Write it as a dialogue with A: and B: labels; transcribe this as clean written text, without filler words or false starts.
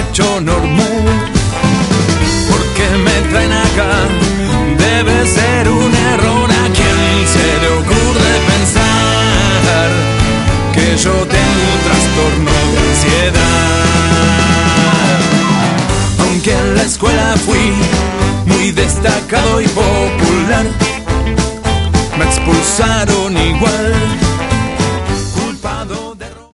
A: hecho normal. ¿Por qué me traen acá? Debe ser un error. ¿A quién se le ocurre pensar que yo tengo un trastorno de ansiedad? Aunque en la escuela fui muy destacado y popular, me expulsaron igual.